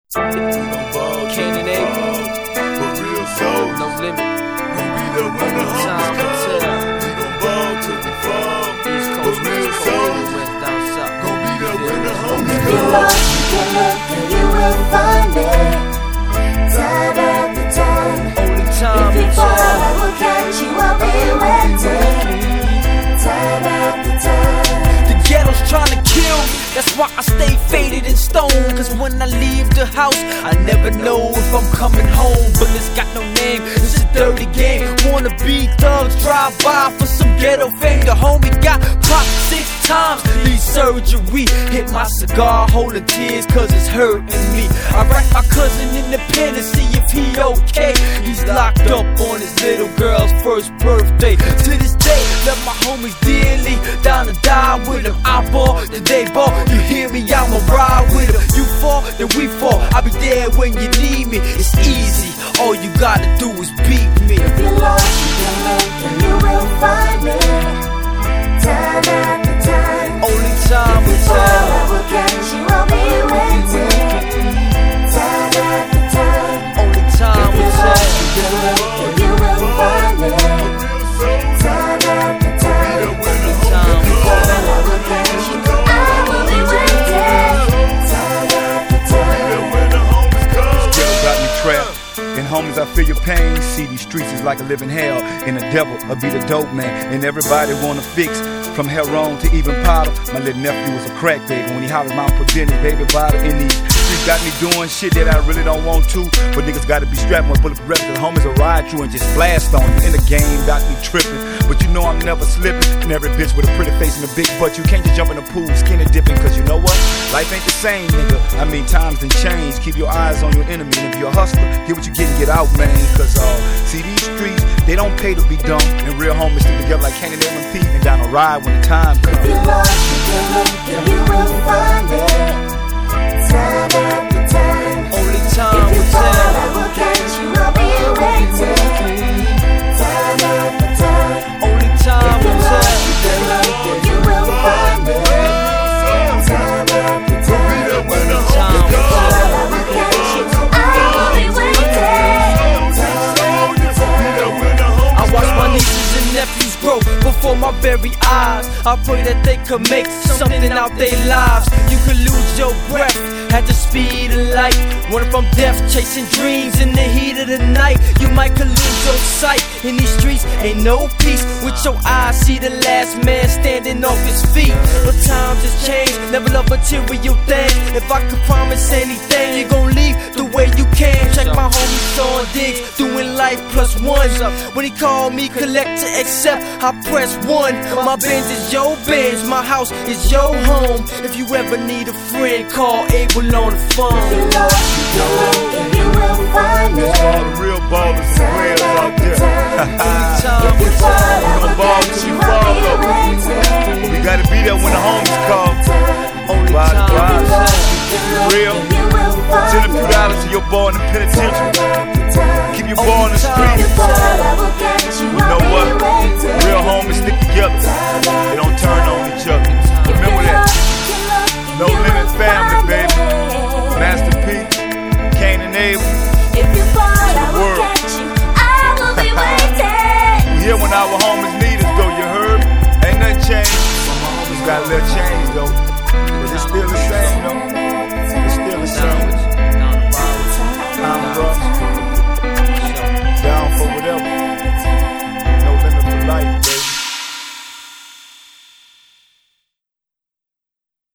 Kane and Abel, no limit. Time to tell. East Coast, West Coast, West down south. If you're lost, you can look and you will find me. Time after time. Only time If you to fall, tell. I will catch you, I'll be waiting. Time after time. The ghetto's trying to kill me, that's why I stay faded in stone. Cause when I leave the house, I never know if I'm coming home. Bullets got no name, it's a dirty game. Wanna be thugs, drive by for some ghetto fame. The homie got popped 6 times, need surgery. Hit my cigar, holding tears cause it's hurting me. I write my cousin in the pen to see if he okay. He's locked up on his little girl's first birthday. To this day, love my homies dearly, down to die with them. I ball, then they ball. You hear me, I'ma ride with them. You fall, then we fall. I'll be there when you need me. It's easy, all you gotta do is beat me. If you're lost, you can look and you will find me. Time after time. Only time If will you fall, tell. I will catch you, I'll be waiting. Time after time. Only time If will you're lost, you tell. can look and you will find me. Time after time. Only time will Fall, tell. I will catch you, I will be waiting. Time after time. Still got me trapped. And homies, I feel your pain. See, these streets is like a living hell. And the devil will be the dope man. And everybody wanna fix. From heroin to even powder. My little nephew was a crack baby. When he hollered mouth, put in his baby bottle in these streets. Got me doing shit that I really don't want to. But niggas gotta be strapped with bulletproof reps. The homies will ride you and just blast on you. In the game, got me tripping. But you know I'm never slipping. And every bitch with a pretty face and a big butt. You can't just jump in the pool, skinny dipping. Cause you know what? Life ain't the same, nigga. I mean, times done change. Keep your eyes on your enemy. And if you're a hustler, get what you get and get out, man. Cause see, these streets, they don't pay to be dumb. And real homies stick together like Kane and M&P. And down a ride when the time comes. If you're lost, you can look and you will find me. Time after time. Only time If you will fall, tell. I will catch you, I'll be waiting. Time after time. Only time If you're will lost, tell. you can look and you will find me. Time after time. Only time will Fall, tell. I will catch you, I will be waiting. Time after time. I watch my nieces and nephews grow before my very eyes. I pray that they could make something out their lives. You could lose your breath at the speed of light, running from death, chasing dreams in the heat of the night. You might could lose your sight. In these streets ain't no peace. With your eyes see the last man standing off his feet. But times has changed, never love material things. If I could promise anything, you gon' leave the way you came. Check my homie Sean Diggs, doing life plus one. When he called me collect to accept, I press 1. My Benz is your Benz, my house is your home. If you ever need a friend, call Abel on the phone. If you're lost, you can look and you will find me. All the real ballers and players out there. Time If you will fall, tell. I will ball catch till you, you I'll fall, be though. waiting. We gotta be there when the homies come. Only Ride, time will ride. tell. Real. You will Send a find few me. dollars to your boy in the penitentiary. Time after time. Keep your boy on the Only time street. will